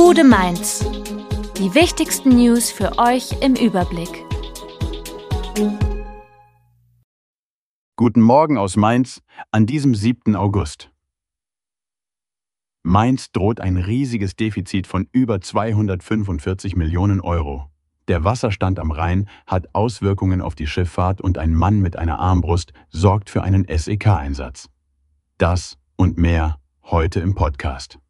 Gude Mainz. Die wichtigsten News für euch im Überblick. Guten Morgen aus Mainz an diesem 7. August. Mainz droht ein riesiges Defizit von über 245 Millionen Euro. Der Wasserstand am Rhein hat Auswirkungen auf die Schifffahrt und ein Mann mit einer Armbrust sorgt für einen SEK-Einsatz. Das und mehr heute im Podcast.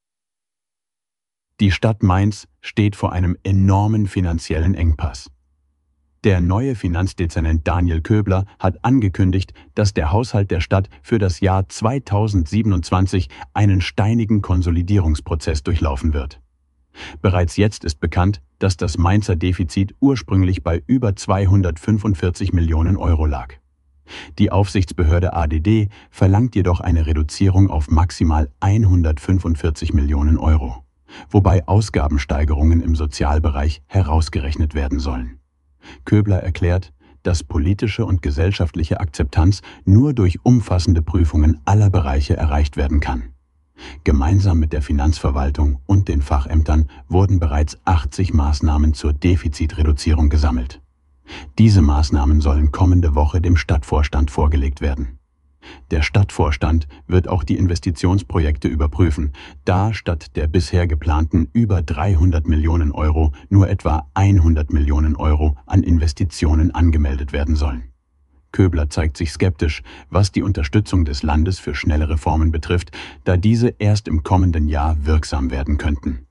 Die Stadt Mainz steht vor einem enormen finanziellen Engpass. Der neue Finanzdezernent Daniel Köbler hat angekündigt, dass der Haushalt der Stadt für das Jahr 2027 einen steinigen Konsolidierungsprozess durchlaufen wird. Bereits jetzt ist bekannt, dass das Mainzer Defizit ursprünglich bei über 245 Millionen Euro lag. Die Aufsichtsbehörde ADD verlangt jedoch eine Reduzierung auf maximal 145 Millionen Euro, wobei Ausgabensteigerungen im Sozialbereich herausgerechnet werden sollen. Köbler erklärt, dass politische und gesellschaftliche Akzeptanz nur durch umfassende Prüfungen aller Bereiche erreicht werden kann. Gemeinsam mit der Finanzverwaltung und den Fachämtern wurden bereits 80 Maßnahmen zur Defizitreduzierung gesammelt. Diese Maßnahmen sollen kommende Woche dem Stadtvorstand vorgelegt werden. Der Stadtvorstand wird auch die Investitionsprojekte überprüfen, da statt der bisher geplanten über 300 Millionen Euro nur etwa 100 Millionen Euro an Investitionen angemeldet werden sollen. Köbler zeigt sich skeptisch, was die Unterstützung des Landes für schnelle Reformen betrifft, da diese erst im kommenden Jahr wirksam werden könnten.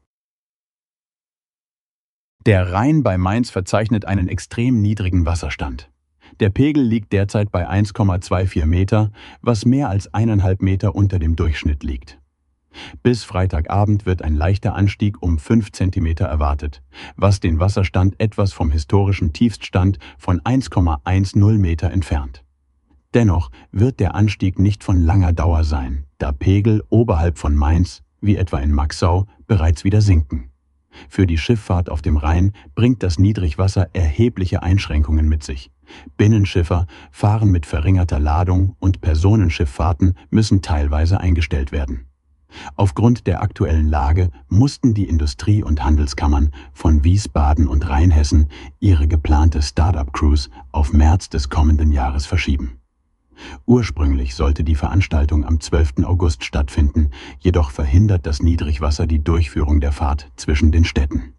Der Rhein bei Mainz verzeichnet einen extrem niedrigen Wasserstand. Der Pegel liegt derzeit bei 1,24 Meter, was mehr als 1,5 Meter unter dem Durchschnitt liegt. Bis Freitagabend wird ein leichter Anstieg um 5 Zentimeter erwartet, was den Wasserstand etwas vom historischen Tiefststand von 1,10 Meter entfernt. Dennoch wird der Anstieg nicht von langer Dauer sein, da Pegel oberhalb von Mainz, wie etwa in Maxau, bereits wieder sinken. Für die Schifffahrt auf dem Rhein bringt das Niedrigwasser erhebliche Einschränkungen mit sich. Binnenschiffer fahren mit verringerter Ladung und Personenschifffahrten müssen teilweise eingestellt werden. Aufgrund der aktuellen Lage mussten die Industrie- und Handelskammern von Wiesbaden und Rheinhessen ihre geplante Start-up-Cruise auf März des kommenden Jahres verschieben. Ursprünglich sollte die Veranstaltung am 12. August stattfinden, jedoch verhindert das Niedrigwasser die Durchführung der Fahrt zwischen den Städten.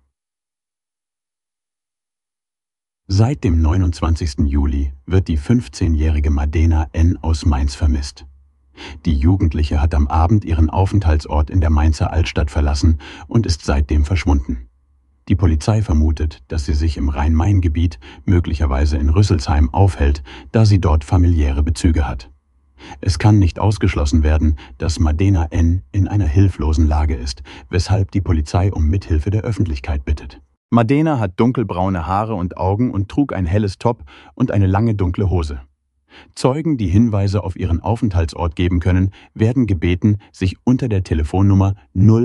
Seit dem 29. Juli wird die 15-jährige Madena N. aus Mainz vermisst. Die Jugendliche hat am Abend ihren Aufenthaltsort in der Mainzer Altstadt verlassen und ist seitdem verschwunden. Die Polizei vermutet, dass sie sich im Rhein-Main-Gebiet, möglicherweise in Rüsselsheim, aufhält, da sie dort familiäre Bezüge hat. Es kann nicht ausgeschlossen werden, dass Madena N. in einer hilflosen Lage ist, weshalb die Polizei um Mithilfe der Öffentlichkeit bittet. Madena hat dunkelbraune Haare und Augen und trug ein helles Top und eine lange dunkle Hose. Zeugen, die Hinweise auf ihren Aufenthaltsort geben können, werden gebeten, sich unter der Telefonnummer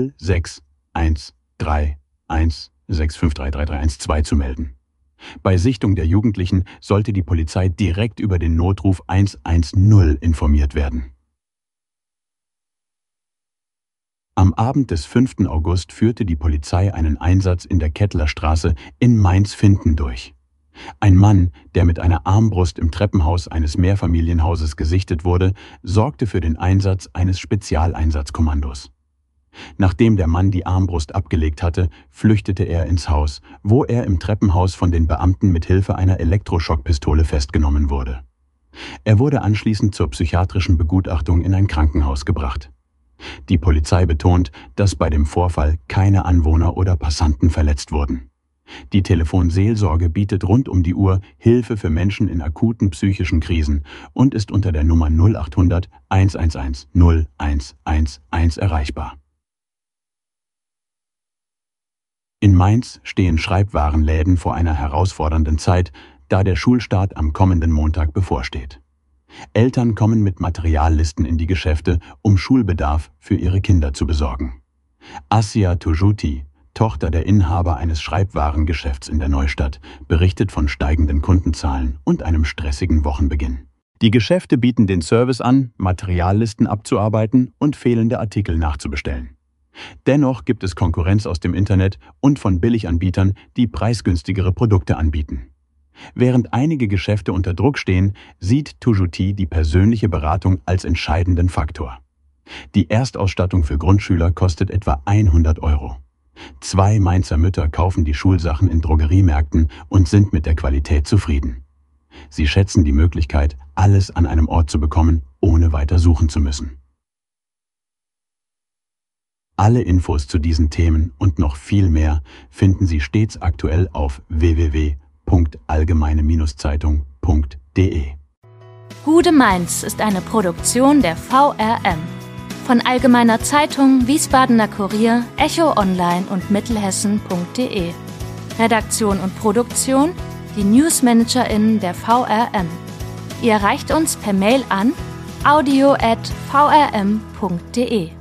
061316533312 zu melden. Bei Sichtung der Jugendlichen sollte die Polizei direkt über den Notruf 110 informiert werden. Am Abend des 5. August führte die Polizei einen Einsatz in der Kettlerstraße in Mainz-Finthen durch. Ein Mann, der mit einer Armbrust im Treppenhaus eines Mehrfamilienhauses gesichtet wurde, sorgte für den Einsatz eines Spezialeinsatzkommandos. Nachdem der Mann die Armbrust abgelegt hatte, flüchtete er ins Haus, wo er im Treppenhaus von den Beamten mit Hilfe einer Elektroschockpistole festgenommen wurde. Er wurde anschließend zur psychiatrischen Begutachtung in ein Krankenhaus gebracht. Die Polizei betont, dass bei dem Vorfall keine Anwohner oder Passanten verletzt wurden. Die Telefonseelsorge bietet rund um die Uhr Hilfe für Menschen in akuten psychischen Krisen und ist unter der Nummer 0800 111 0111 erreichbar. In Mainz stehen Schreibwarenläden vor einer herausfordernden Zeit, da der Schulstart am kommenden Montag bevorsteht. Eltern kommen mit Materiallisten in die Geschäfte, um Schulbedarf für ihre Kinder zu besorgen. Assia Tujuti, Tochter der Inhaber eines Schreibwarengeschäfts in der Neustadt, berichtet von steigenden Kundenzahlen und einem stressigen Wochenbeginn. Die Geschäfte bieten den Service an, Materiallisten abzuarbeiten und fehlende Artikel nachzubestellen. Dennoch gibt es Konkurrenz aus dem Internet und von Billiganbietern, die preisgünstigere Produkte anbieten. Während einige Geschäfte unter Druck stehen, sieht Toujouti die persönliche Beratung als entscheidenden Faktor. Die Erstausstattung für Grundschüler kostet etwa 100 €. 2 Mainzer Mütter kaufen die Schulsachen in Drogeriemärkten und sind mit der Qualität zufrieden. Sie schätzen die Möglichkeit, alles an einem Ort zu bekommen, ohne weiter suchen zu müssen. Alle Infos zu diesen Themen und noch viel mehr finden Sie stets aktuell auf www.allgemeine-zeitung.de. Gude Mainz ist eine Produktion der VRM von Allgemeiner Zeitung, Wiesbadener Kurier, Echo Online und Mittelhessen.de. Redaktion und Produktion die NewsmanagerInnen der VRM. Ihr erreicht uns per Mail an audio@vrm.de.